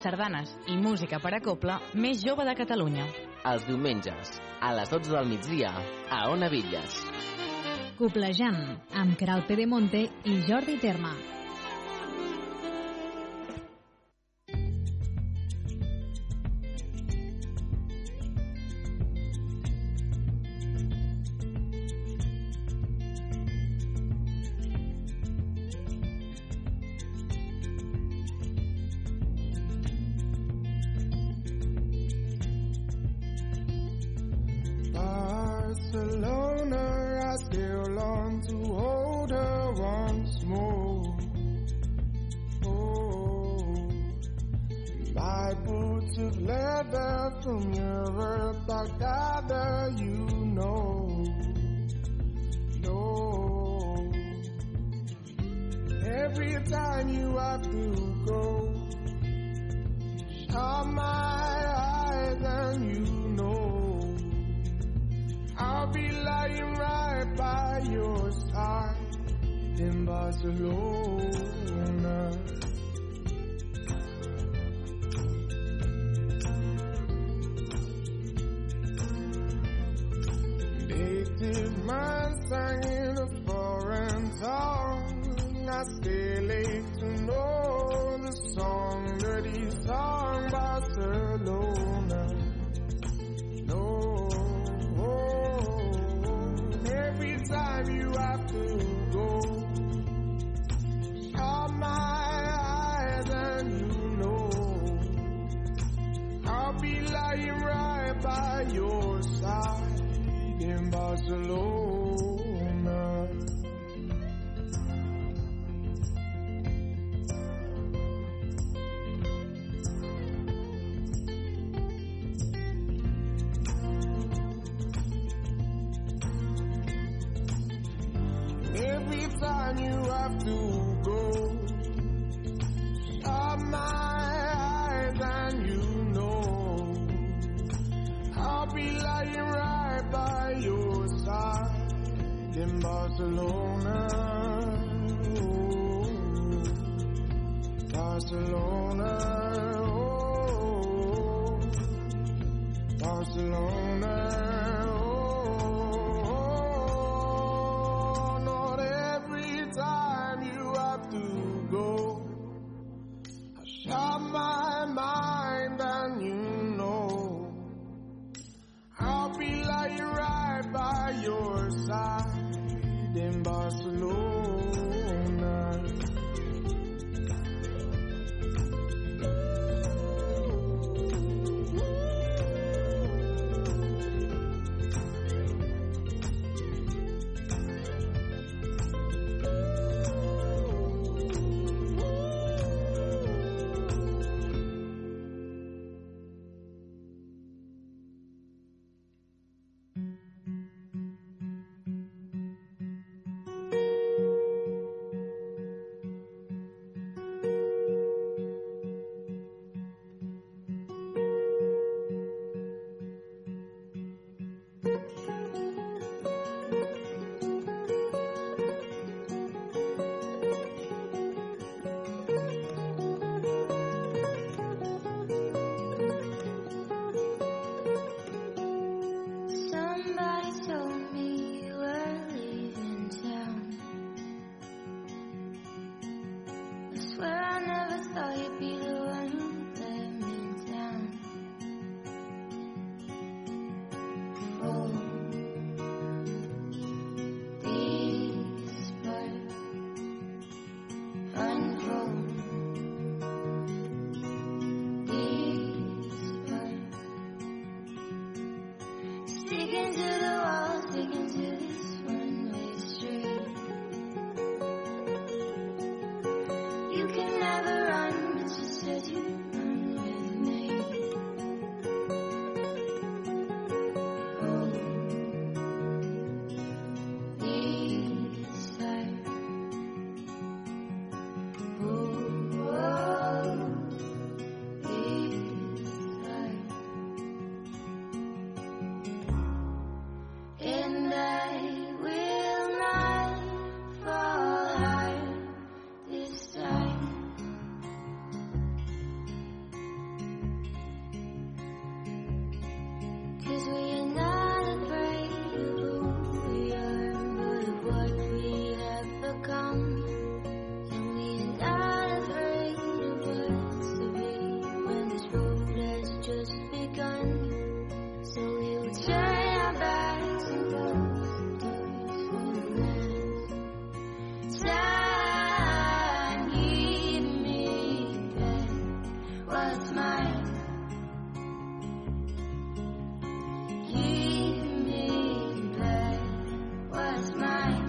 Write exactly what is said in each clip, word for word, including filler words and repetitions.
sardanes i música per a cobla més jove de Catalunya. Els diumenges, a les dotze del migdia, a Ona Villas. Coblejant, amb Queralt Pedemonte i Jordi Terma. Barcelona. was mine. Give me back what's mine.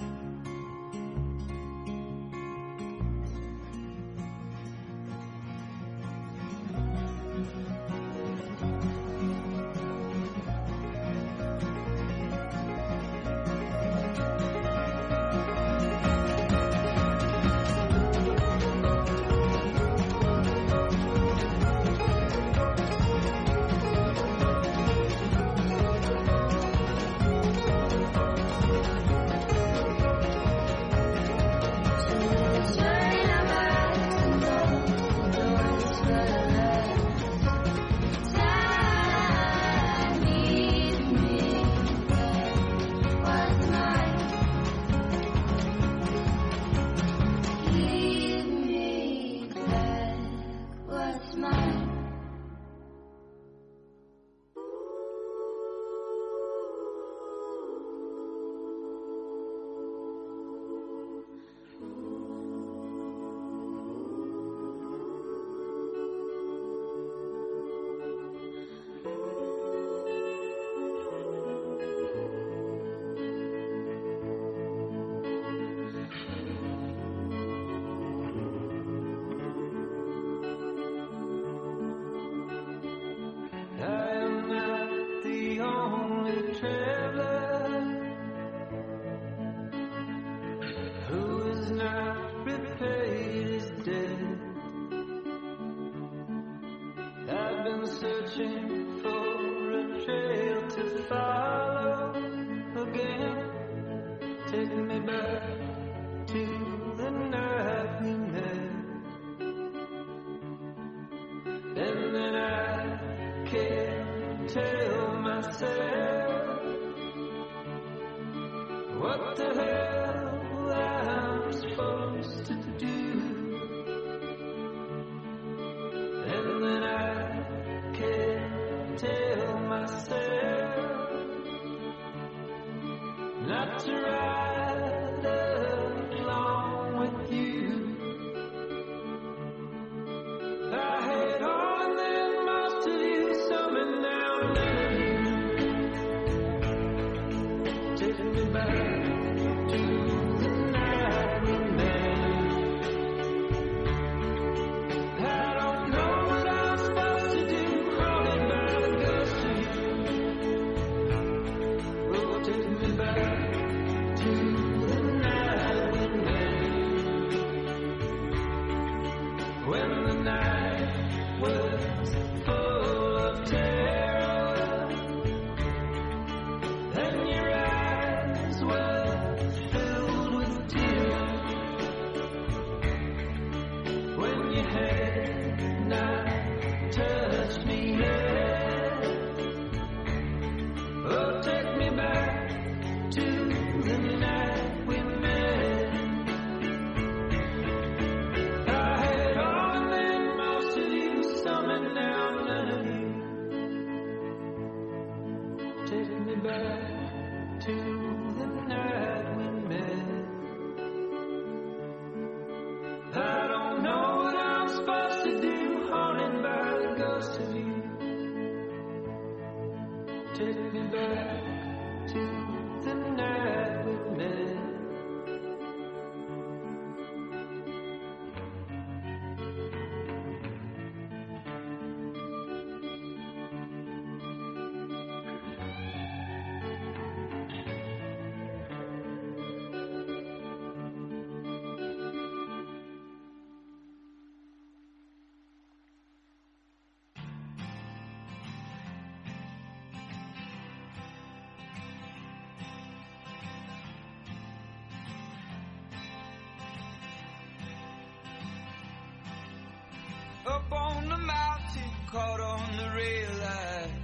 Up on the mountain, caught on the rail line.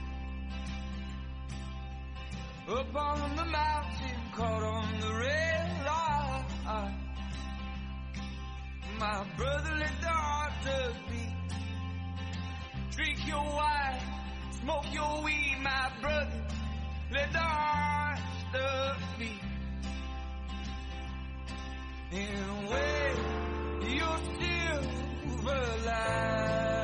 Up on the mountain, caught on the rail line. My brother, let the heart just beat. Drink your wine, smoke your weed, my brother. Let the heart just beat. And when you're still alive.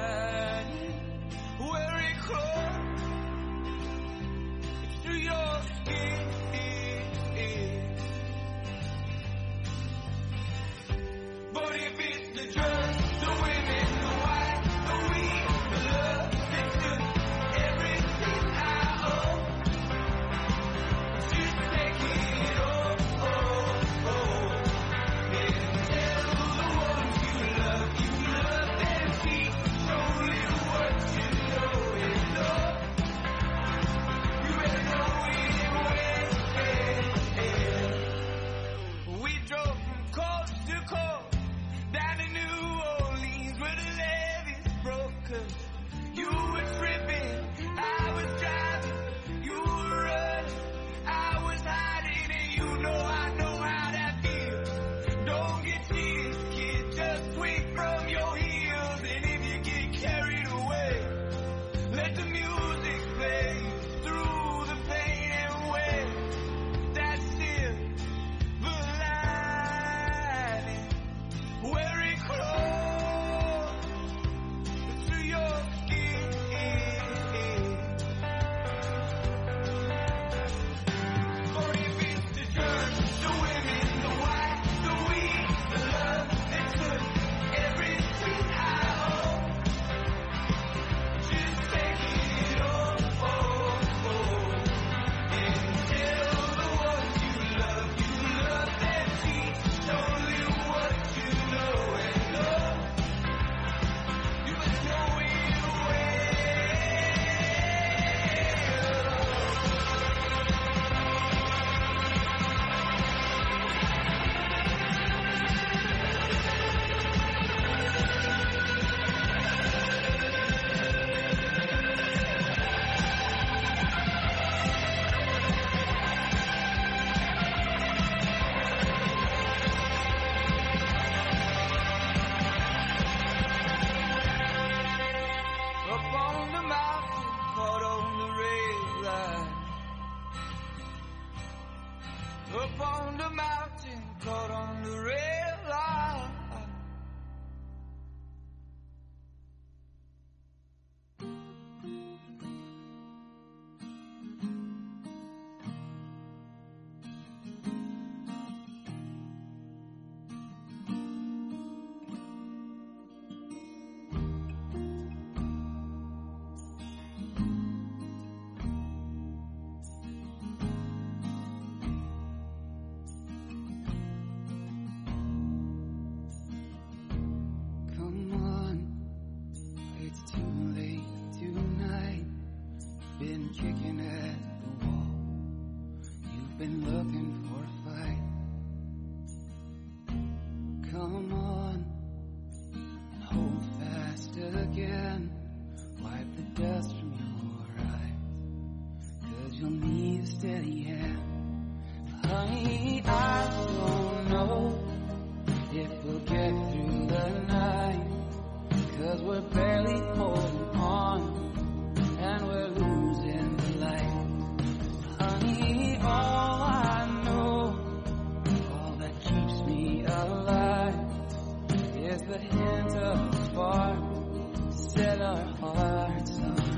It's too late tonight. Been kicking at the wall. You've been looking for a fight. Come on, hold fast again. Wipe the dust from your eyes, 'cause you'll need a steady hand. Honey, I don't know if we'll get through the night, 'cause we're barely holding on and we're losing the light. Honey, all I know, all that keeps me alive, is the hint of a spark to set our hearts on fire.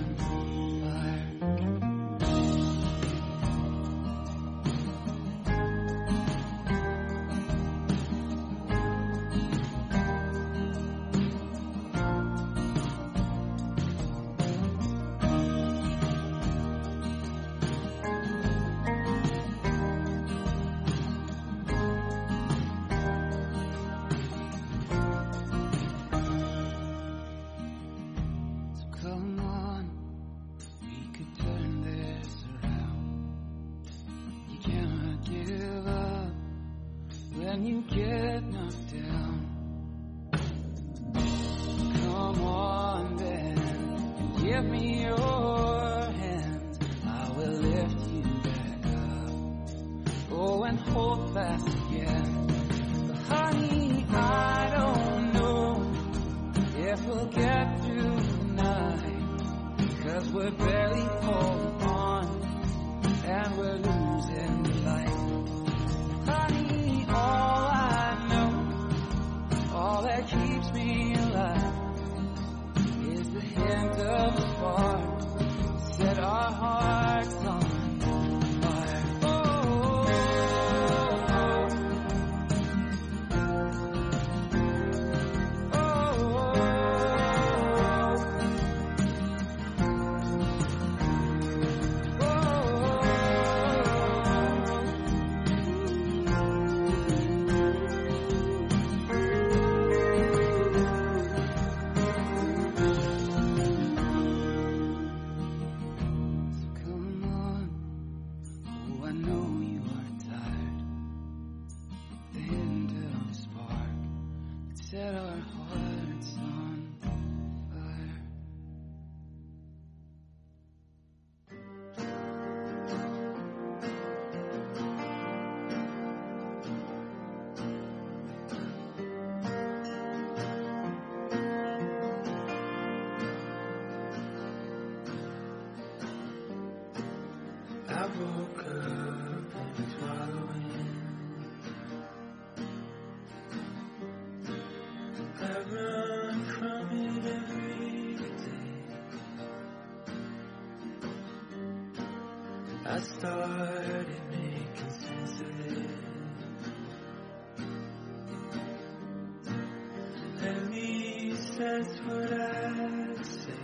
I woke up and it's wallowing. I run from it every day. I started making sense of it. Let me sense what I say.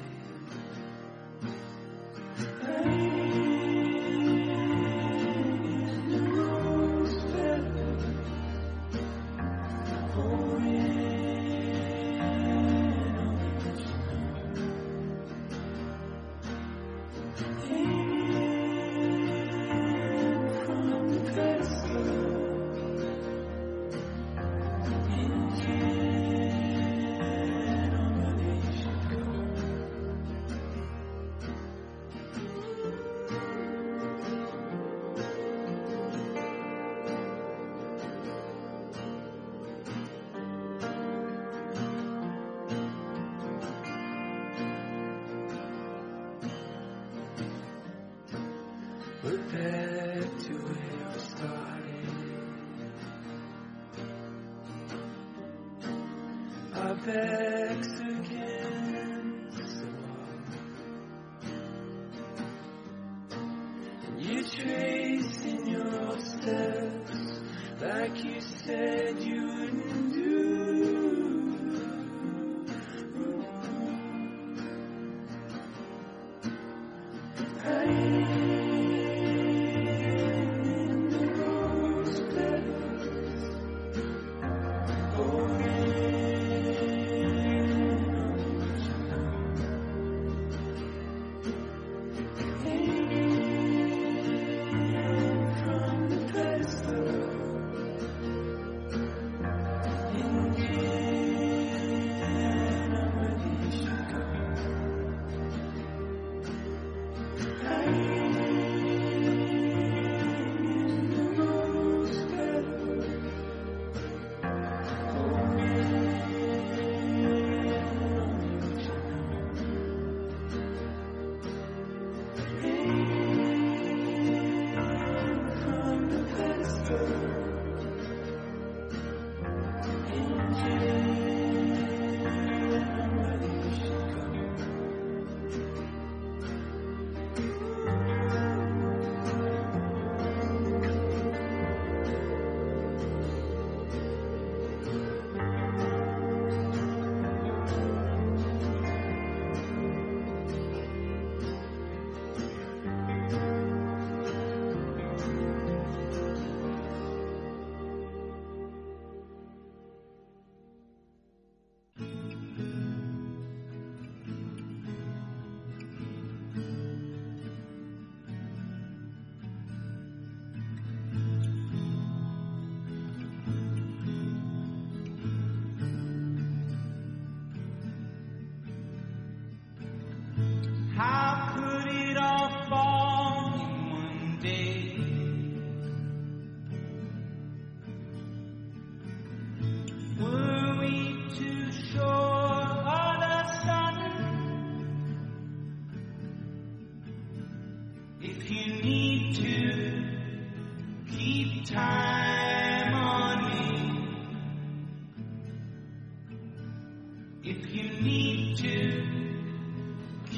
We're back to where we started. Our backs against the wall, and you tracing your steps like you said you wouldn't do.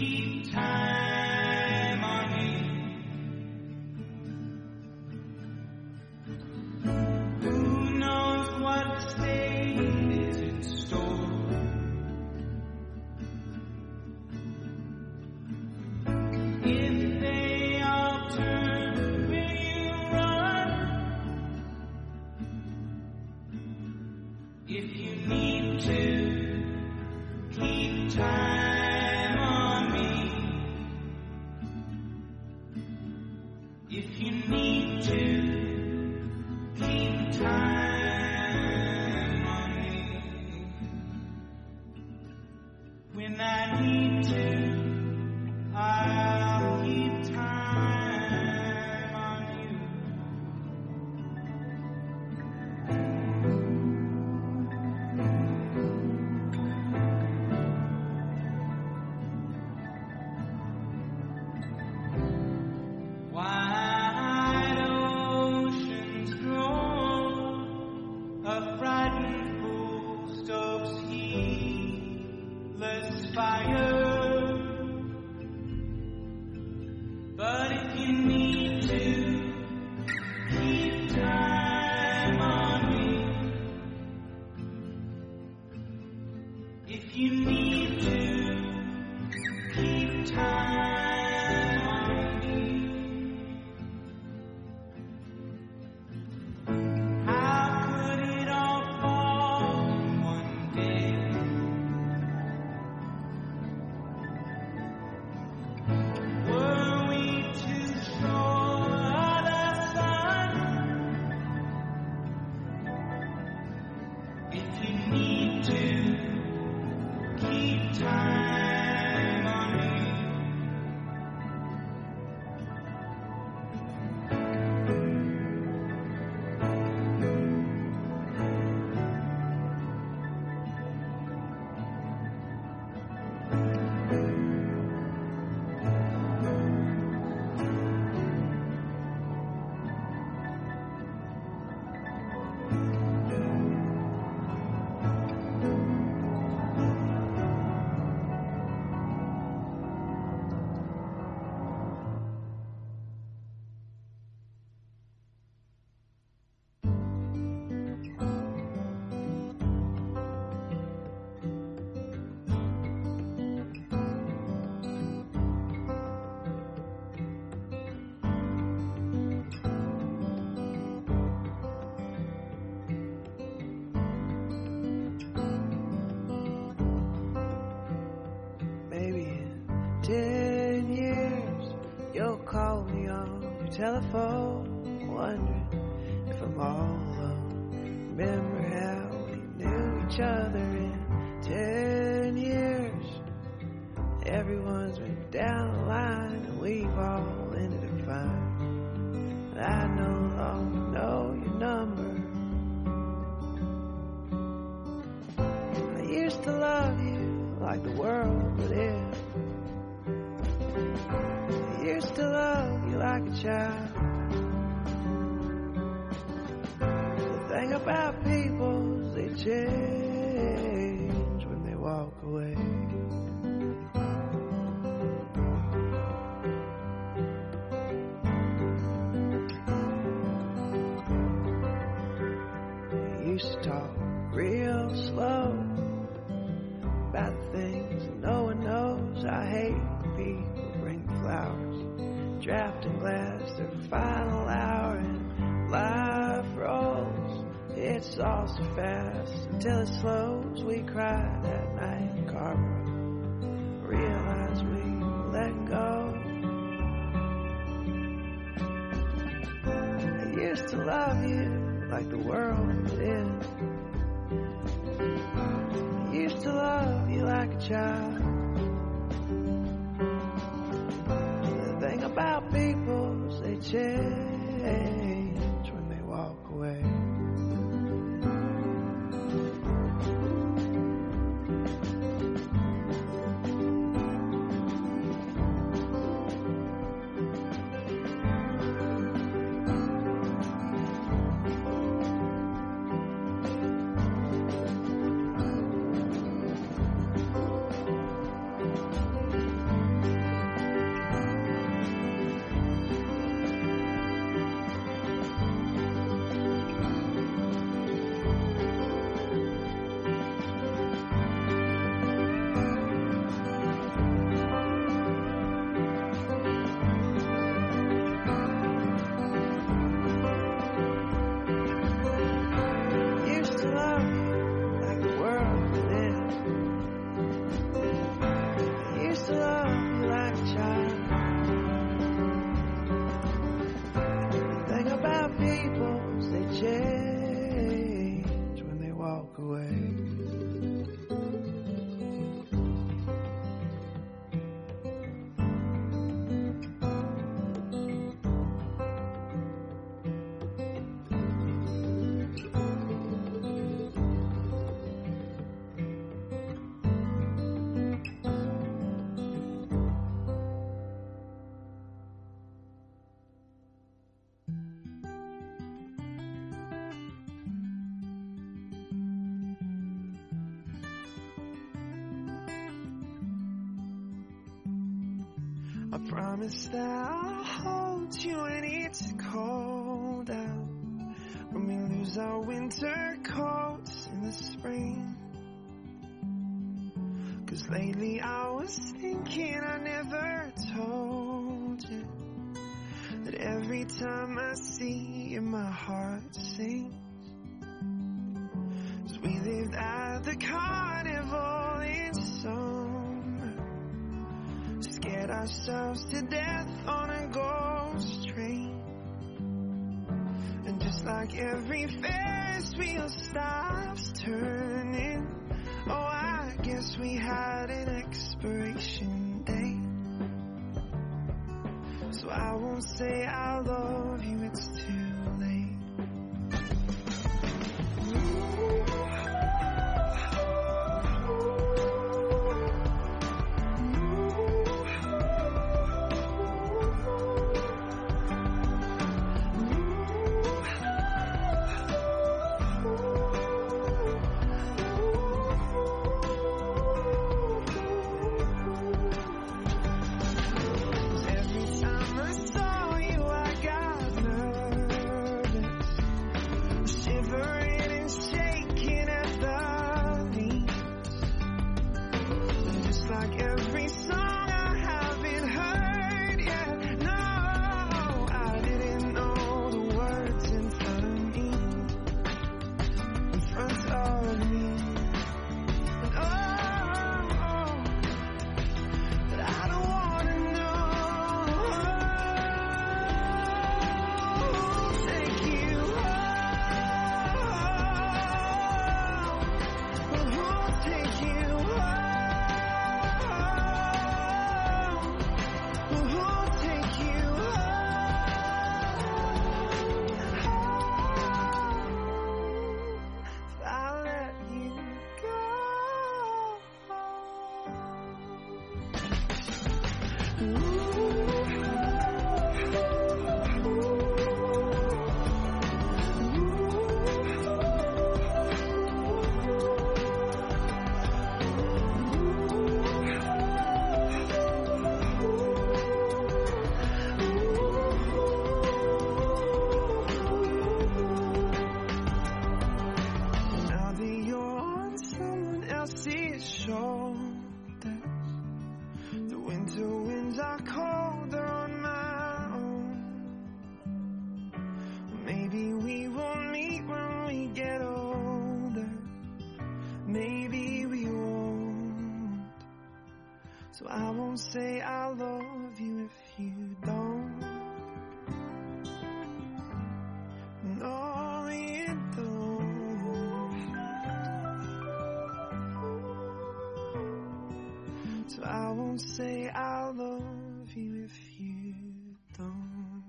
keep time on me. Who knows what state is in store? If they all turn, will you run? If you need to keep time on me. If you need to keep time on me. When I need to, I'll keep time on you. Wide oceans roll, a frightened fool stokes heedless fire. But if you need to keep time on me, if you need to keep time on me, how could it all fall in one day? Were we too sure of the sun? If you need to keep time on me. Maybe in ten years you'll call me on your telephone, wondering if I'm all alone. Remember how we knew each other in ten years? Everyone's been down the line and we've all ended it fine. But I no longer know your number. I used to love you like the world would end. I used to love you like a child. The thing about people is they change when they walk away. You used to talk real slow about things no one knows. I hate when people bring flowers, draped in glass, their final hour, and life rolls. It's all so fast until it slows. We cried that night in Carver, realized we let go. I used to love you like the world would end. I used to love you like a child. The thing about people is they change when they walk away. I promise that I'll hold you when it's cold out, when we lose our winter coats in the spring. 'Cause lately I was thinking I never told you that every time I see you my heart sings. 'Cause we lived at the carnival in summer, scared ourselves to death on a ghost train. And just like every Ferris wheel stops turning, oh, I guess we had an expiration date. So I won't say I love you, it's too late. So I won't say I love you if you don't. No, you don't. So I won't say I love you if you don't.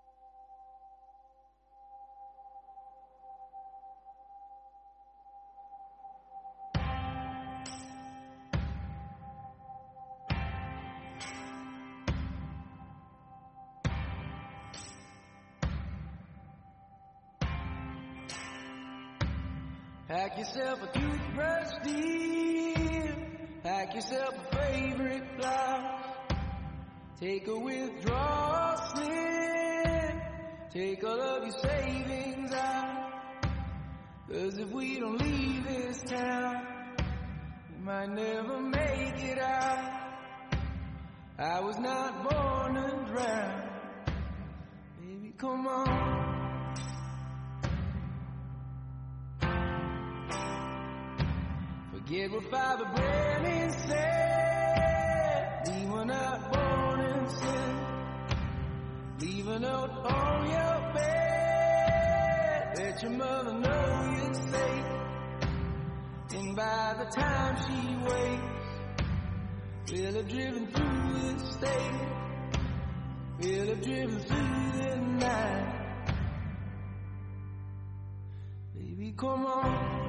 Pack yourself a toothbrush, dear. Pack yourself a favorite blouse. Take a withdrawal slip. Take all of your savings out. 'Cause if we don't leave this town, we might never make it out. I was not born to drown. Baby, come on. Forget what Father Brennan said. We were not born in sin. Leave a note on your bed. Let your mother know you're safe. And by the time she wakes, we'll have driven through the state. We'll have driven through the night. Baby, come on.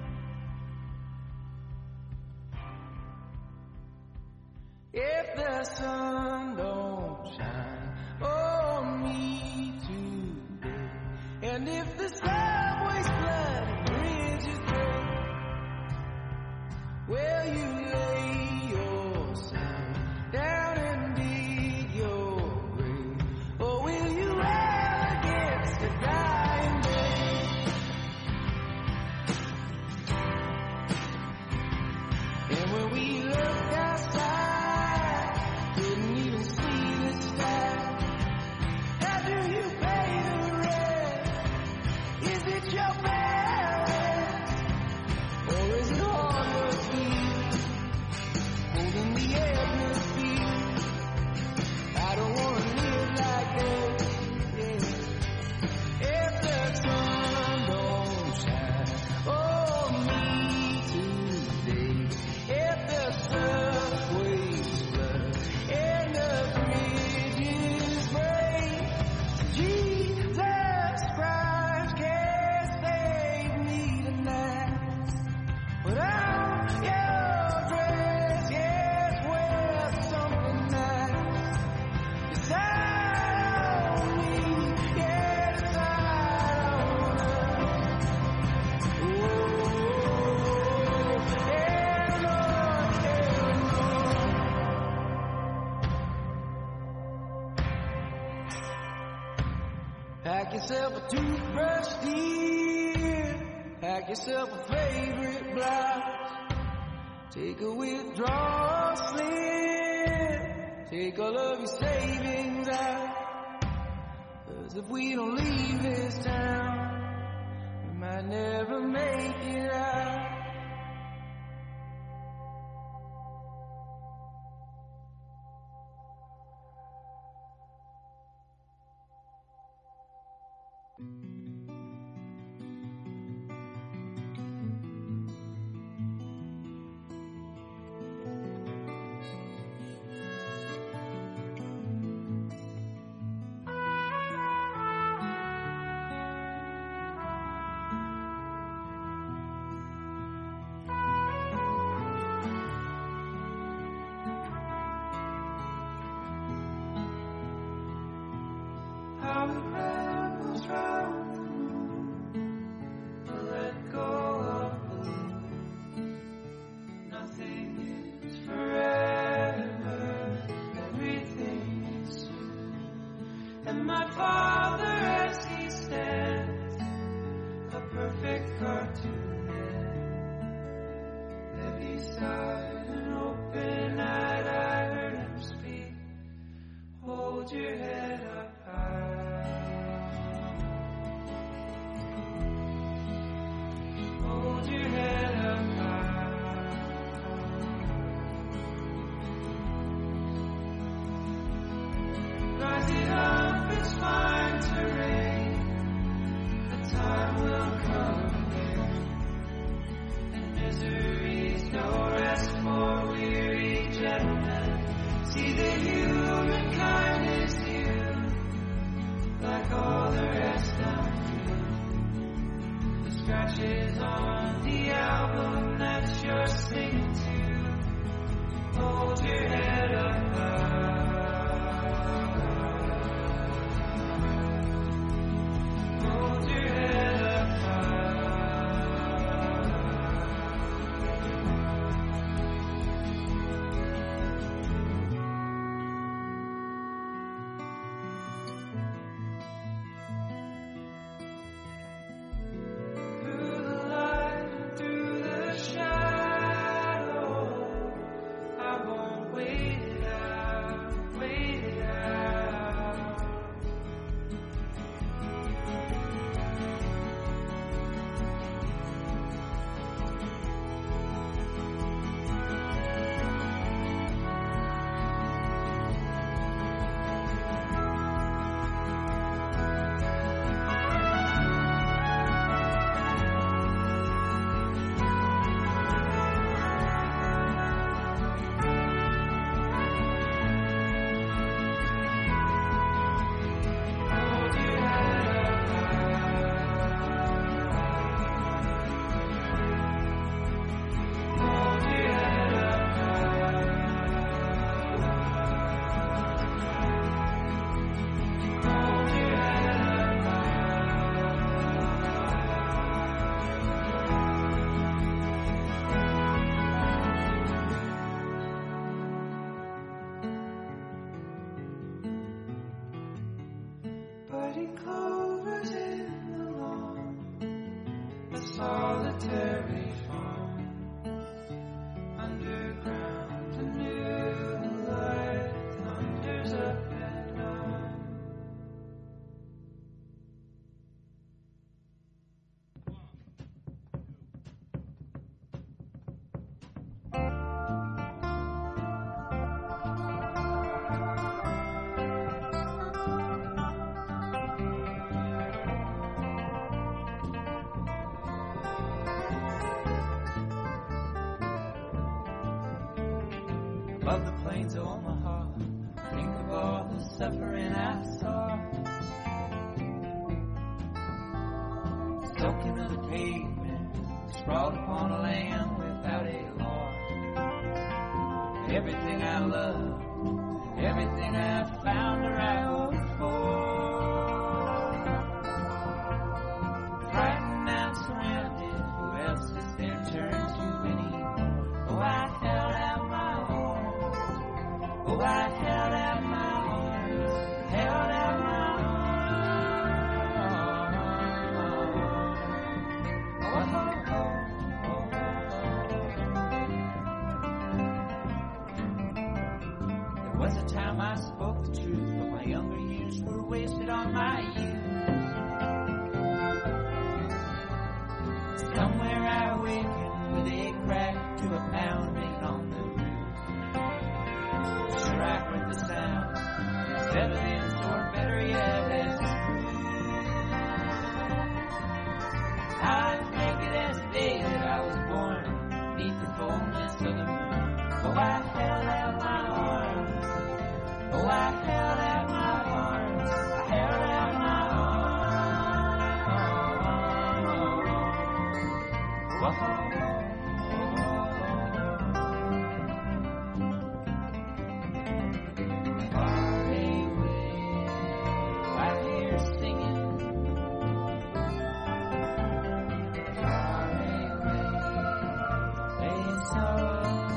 If the sun don't shine on me today, and if the subway's flooded and bridges break, will you lay yourself down and dig Pack yourself a toothbrush, dear. Pack yourself a favorite blouse. Take a withdrawal slip. Take all of your savings out. 'Cause if we don't leave this town, we might never make it out. Above the plains of Omaha, think of all the suffering I saw. Soaking to the pavement, sprawled upon a land without a law. Everything I love, everything I found a right for. Frightened and surrounded, who else is there to turn to anymore? Oh, I held out my arms. Oh, I held out my arms. Held out my arms. was a time I spoke the truth, but my younger years were wasted on my youth. Somewhere I awakened with a crack to a pounding on the roof. Sure, I heard the sound, settled in, or better yet, as it's proved. I make it as the day that I was born, beneath the fullness of the moon. Oh, I held out my arms. Oh, I held out my arms. I held out my arms. Whoa. Far away, I hear singing. Far away, playing song.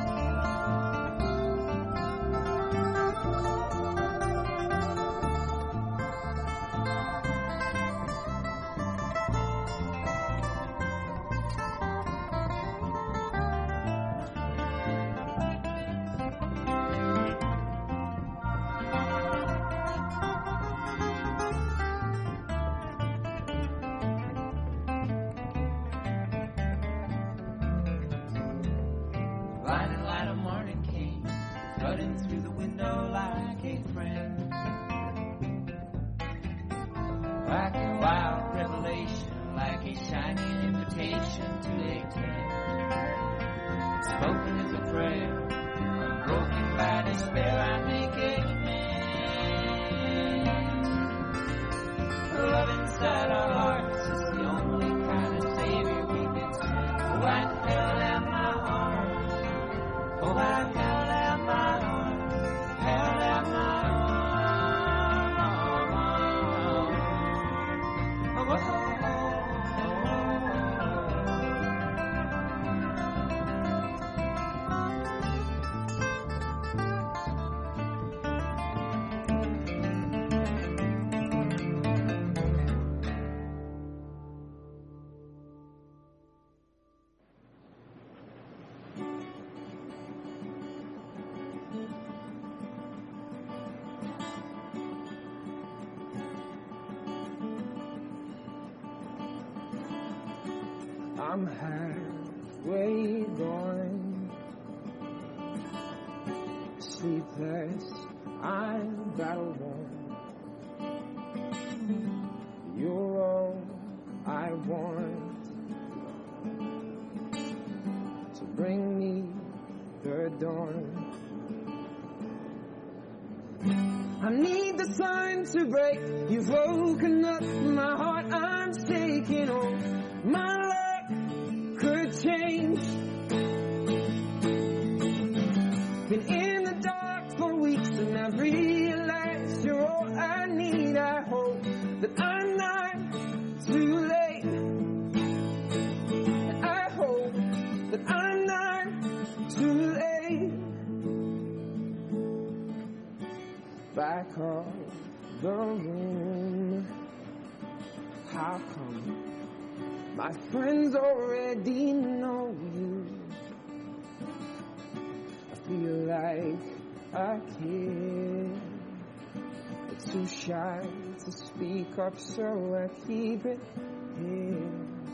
Blinding light of morning came, flooding through the window like a friend. Like a wild revelation, like a shining invitation to a tent. Spoken as a prayer, unbroken by despair, I make amen. Love inside our hearts is the only kind of savior we can send. Oh, I held out my arms. Oh, I held out my arms, held out my arms. Oh, oh, oh, I'm halfway gone, sleepless, I'm battle worn. You're all I want to bring me the dawn. I need the sun to break. You've woken up my heart. I'm shaking. Oh, my life could change. Been in the dark for weeks and I've realized you're all I need. I hope that I'm not too late. And I hope that I'm not too late. Back of the room, how come my friends already know you? I feel like a kid, but too shy to speak up, so I keep it here.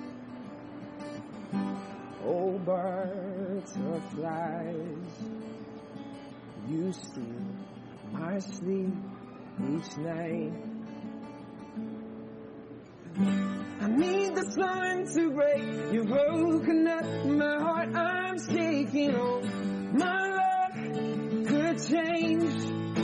Oh, butterflies, you steal my sleep each night. I need the sun to break. You've woken up my heart. I'm shaking. Oh, my love could change.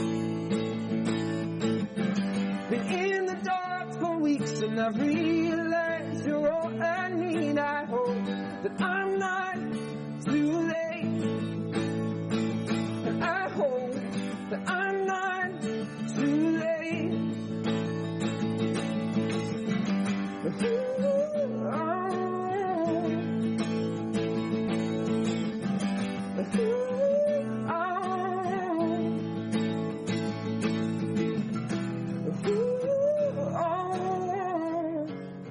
Been in the dark for weeks and I've realized you're all I need. I hope that I'm not too late. And I hope that I'm not too late. Ooh, oh. Ooh, oh. Ooh, oh.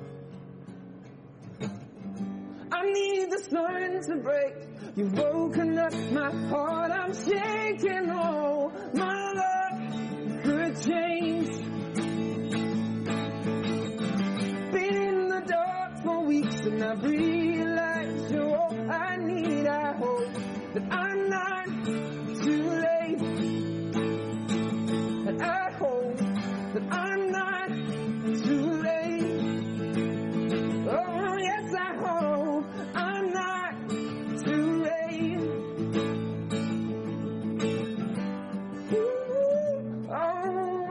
I need the sun to break. You've woken up my heart. I'm shaking. Oh, my but I'm not too late. Oh, yes, I hope I'm not too late. Ooh, oh.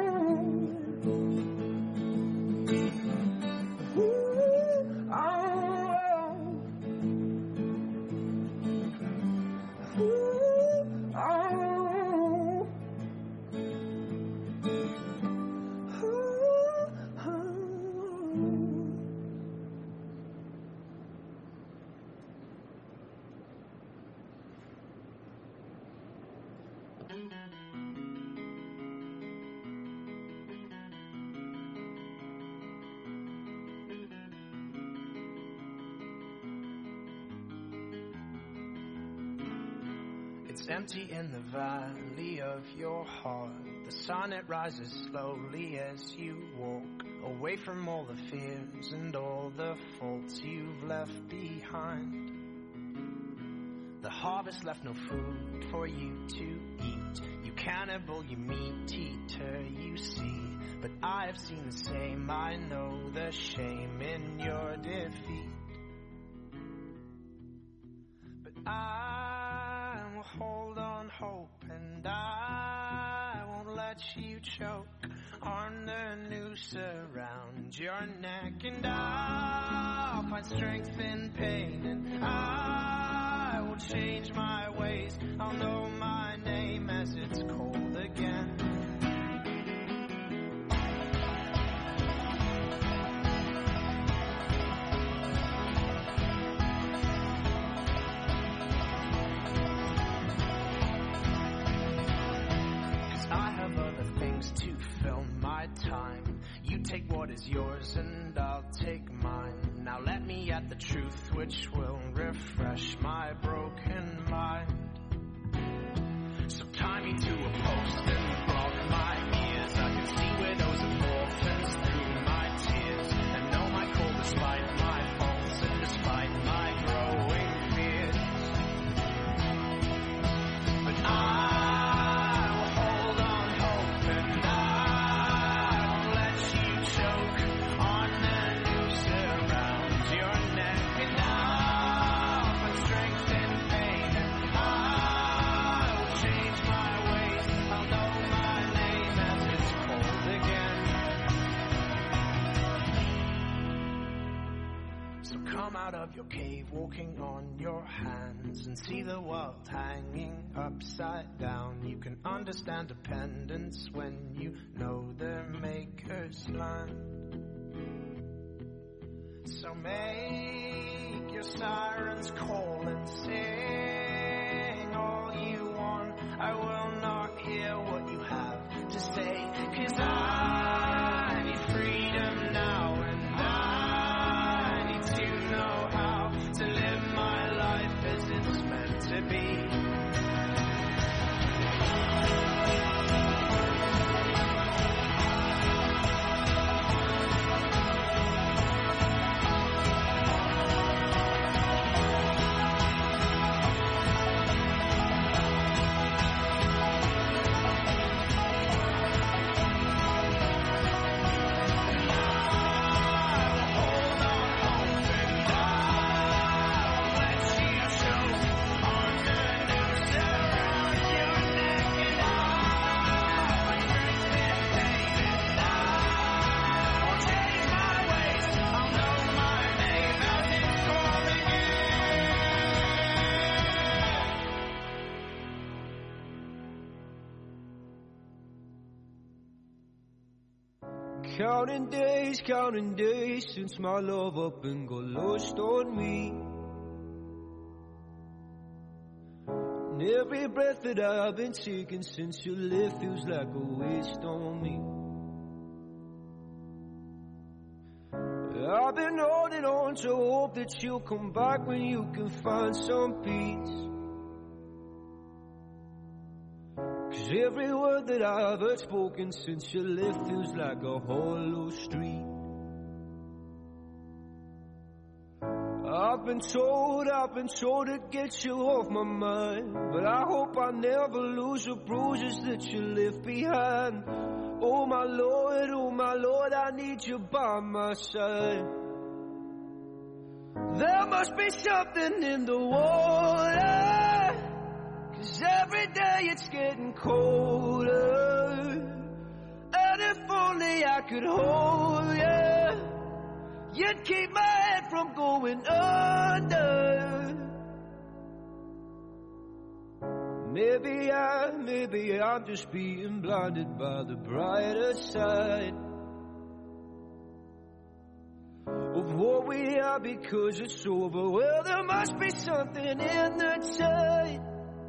Ooh, oh. Ooh, oh. It's empty in the valley of your heart. The sun, it rises slowly as you walk away from all the fears and all the faults you've left behind. The harvest left no food for you to eat. You cannibal, you meat eater, you see. But I have seen the same, I know the shame in your defeat. But I will hold on hope, and I won't let you choke on the noose around your neck. And I'll find strength in pain, and I will change my ways. I'll know my name as it's cold again. To fill my time, you take what is yours and I'll take mine. Now let me at the truth which will refresh my broken mind. So tie me to a post and block my ears. I can see widows and orphans through my tears, and know my call despite my faults and despite my growing fears. But I out of your cave, walking on your hands, and see the world hanging upside down. You can understand dependence when you know the maker's land. So make your sirens call and sing all you want. I will not hear what you have to say, 'cause I need freedom now, and I need to know how to live my life as it's meant to be. Counting days, counting days since my love up and got lost on me. And every breath that I've been taking since you left feels like a waste on me. I've been holding on to hope that you'll come back when you can find some peace. 'Cause every word that I've heard spoken since you left feels like a hollow street. I I've been told, I've been told to get you off my mind, but I hope I never lose the bruises that you left behind. Oh my Lord, oh my Lord, I need you by my side. There must be something in the water, 'cause every day it's getting colder. And if only I could hold you, you'd keep my head from going under. Maybe I, maybe I'm just being blinded by the brighter side of what we are because it's over. Well, there must be something in the tide.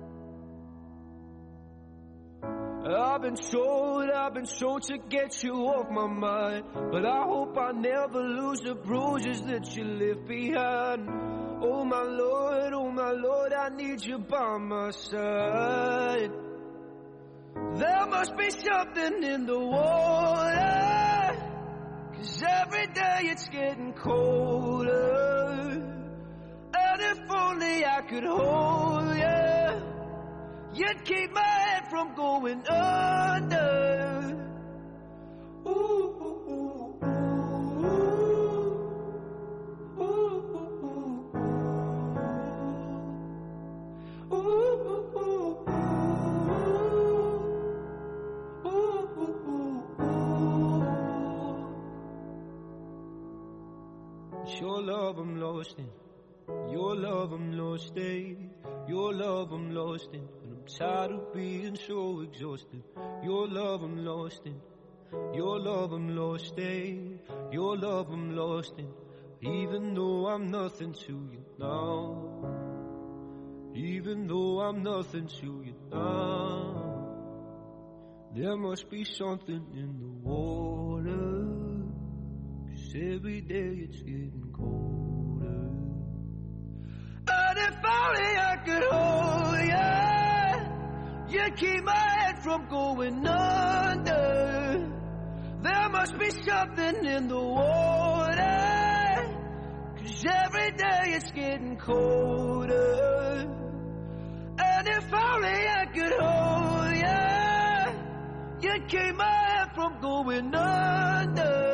I've been told, I've been told to get you off my mind, but I hope I never lose the bruises that you left behind. Oh my Lord, oh my Lord, I need you by my side. There must be something in the water, 'cause every day it's getting colder. And if only I could hold you, you'd keep my head from going under. Ooh, ooh, ooh, ooh, ooh, ooh, ooh, ooh, ooh, ooh. It's your love I'm lost in, your love I'm lost in, your love I'm lost in. Tired of being so exhausted. Your love I'm lost in, your love I'm lost in, your love I'm lost in. Even though I'm nothing to you now, even though I'm nothing to you now, there must be something in the water, 'cause every day it's getting colder. And if only I could hold you, you keep my head from going under. There must be something in the water, 'cause every day it's getting colder. And if only I could hold you, you keep my head from going under.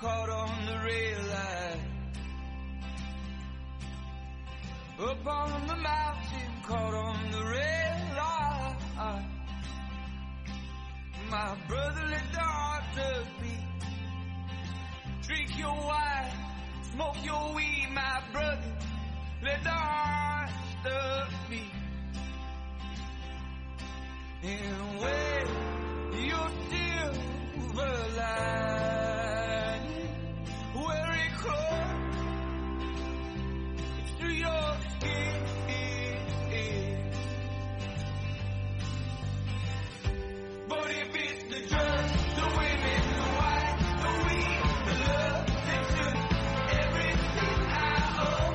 caught on the rail line. Up on the mountain, caught on the rail line. My brother, let the heart just beat. Drink your wine, smoke your weed, my brother, let the heart just beat. And when you're silver lining, wear it close to your skin. But if it's the drugs, the women, the wine, the weed, the love, that took everything I owe,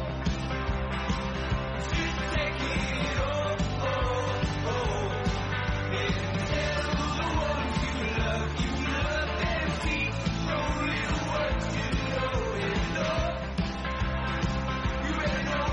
just take it all, oh, oh. And tell the ones you love, you love them, teach only the words you know and know. You better know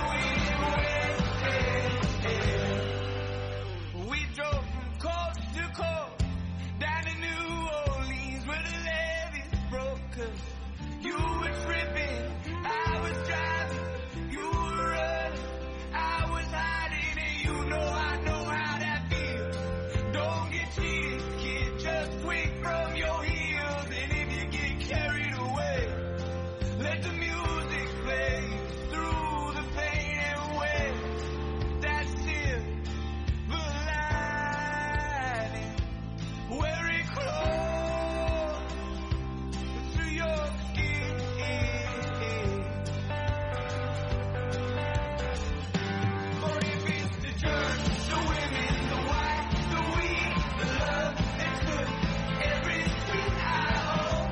it when. We drove from coast to coast, down to New Orleans where the levees broke. 'Cause you were tripping, I was driving, you were running, I was hiding, and you know I know how that feels. Don't get cheated, kid, just swing from your heels. And if you get carried away, let the music play through the pain and waves. That's it, the lining. Wear it close to your skin. But if it's the drugs, the women, the wine, the weed, the love, that took everything I owe,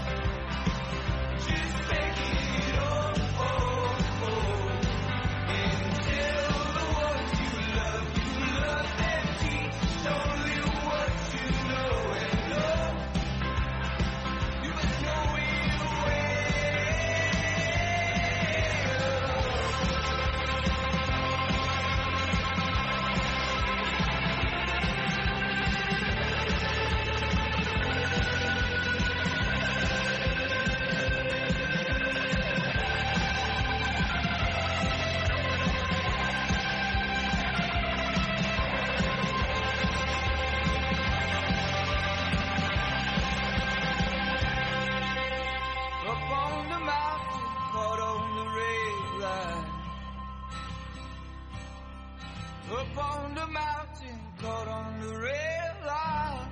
just take it all, oh, oh. And tell the ones you love, you love them, teach only what you know and love. You better know it well. Up on the mountain, caught on the rail line. Up on the mountain, caught on the rail line.